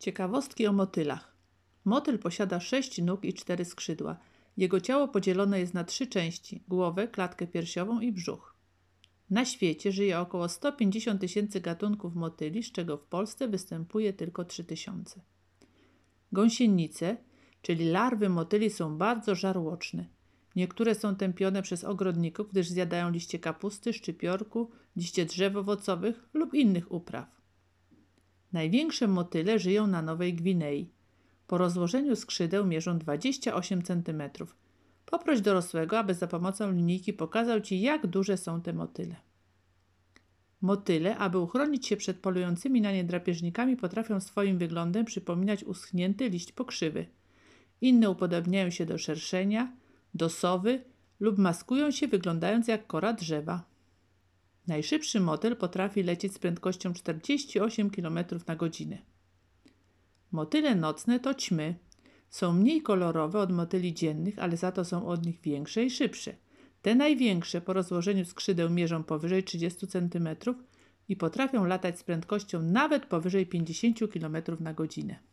Ciekawostki o motylach. Motyl posiada 6 nóg i 4 skrzydła. Jego ciało podzielone jest na 3 części: głowę, klatkę piersiową i brzuch. Na świecie żyje około 150 000 gatunków motyli, z czego w Polsce występuje tylko 3000. Gąsienice, czyli larwy motyli, są bardzo żarłoczne. Niektóre są tępione przez ogrodników, gdyż zjadają liście kapusty, szczypiorku, liście drzew owocowych lub innych upraw. Największe motyle żyją na Nowej Gwinei. Po rozłożeniu skrzydeł mierzą 28 cm. Poproś dorosłego, aby za pomocą linijki pokazał Ci, jak duże są te motyle. Motyle, aby uchronić się przed polującymi na nie drapieżnikami, potrafią swoim wyglądem przypominać uschnięty liść pokrzywy. Inne upodobniają się do szerszenia, do sowy lub maskują się, wyglądając jak kora drzewa. Najszybszy motyl potrafi lecieć z prędkością 48 km/h. Motyle nocne to ćmy. Są mniej kolorowe od motyli dziennych, ale za to są od nich większe i szybsze. Te największe po rozłożeniu skrzydeł mierzą powyżej 30 cm i potrafią latać z prędkością nawet powyżej 50 km/h.